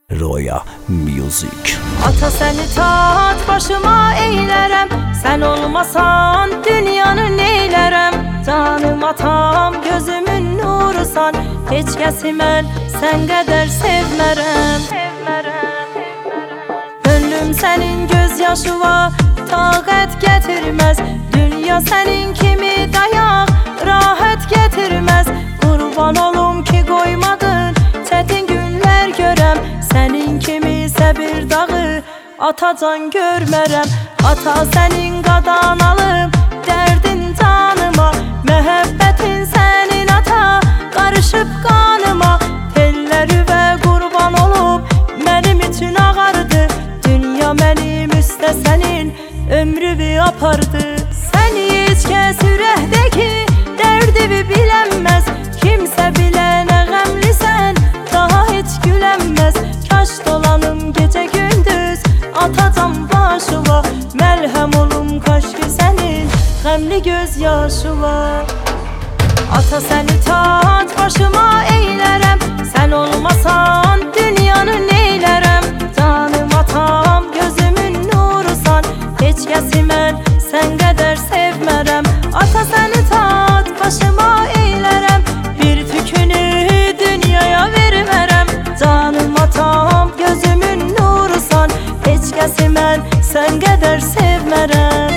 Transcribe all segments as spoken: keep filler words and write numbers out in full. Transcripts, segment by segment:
Roya Music. Ata seni taht başıma eylerem, sen olmasan dünyanı neylerem. Canım atam, gözümün nurusan, hiç kəsimən sen kadar sevmerem. Gönlüm senin gözyaşı var, taqət getirmez. Dünya senin kimi dayak, rahat getirmez. Kurban olum ki koymadın, çetin günler görem. Senin kimi bir dağı, atacan görmerem. Ata senin qadan alım, dərdin canıma. Məhəbbətin senin ata, qarışıb qanıma. Telləri və qurban olub, mənim üçün ağardı. Dünya mənim üstə sənin ömrümü apardı. Səni heç kəs ürəkdəki dərdimi bilənməz. Kimsə bilənə qəmlisən, daha heç gülənməz. Kaş dolanım gece gündüz, atacam başıma. Məlhəm olum kaş ki sənin qəmli göz yaşı var. Ata səni taht başıma eylərəm, sen olmasan dünyanı neylərəm. Canım atam, gözümün nurusan, heç kəsimən sen qədər sevmərəm. Ata səni taht başıma eylərəm, bir tükünü dünyaya vermərəm. Canım atam, gözümün nurusan, heç kəsimən sen qədər sevmərəm.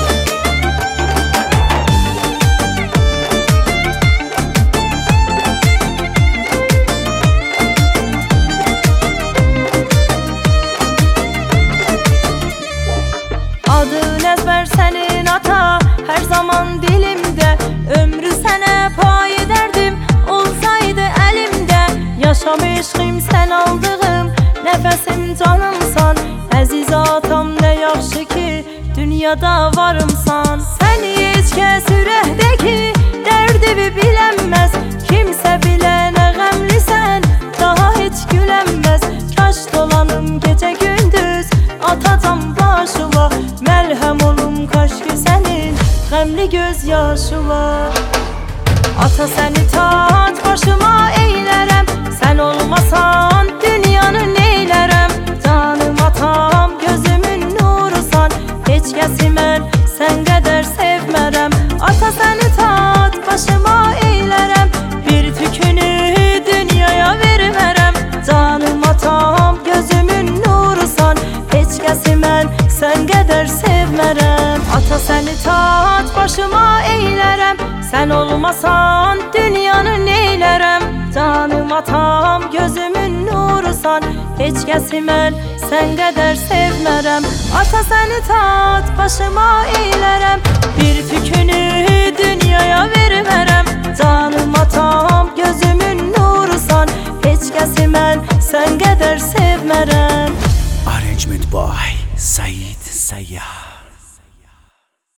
Adın ezber senin ata, her zaman dilimde. Ömrü sene pay ederdim, olsaydı elimde. Yaşam eşqim sen aldığım, nefesim canımsan. Əziz atam, ne yaxşı ki dünyada varımsan. Səni heç kəs ürəkdəki dərdimi bilənməz. Kimsə bilənə qəmlisən, daha heç gülənməz. Kaş dolanım gece gündüz, atacam başıma. Məlhəm olum kaş ki sənin qəmli göz yaşı var. Ata səni taht başıma eylərəm, sen olmasan dünyanı neylərəm. Canım atam, gözümün nurusan, heç kəsimən sen qədər sevmərəm. Ata səni taht başıma eylərəm, bir tükünü dünyaya vermərəm. Canım atam, gözümün nurusan, heç kəsimən sen qədər sevmərəm. Ata səni taht başıma eylərəm, sen olmasan dünyanı neylərəm. Canım atam, gözümün nurusan, heç kəsimən sen qədər sevmərəm. Ata səni taht başıma eylərəm, bir tükünü dünyaya vermərəm. Canım atam, gözümün nurusan, heç kəsimən sen qədər sevmərəm. Arrangement by Said Sayyah.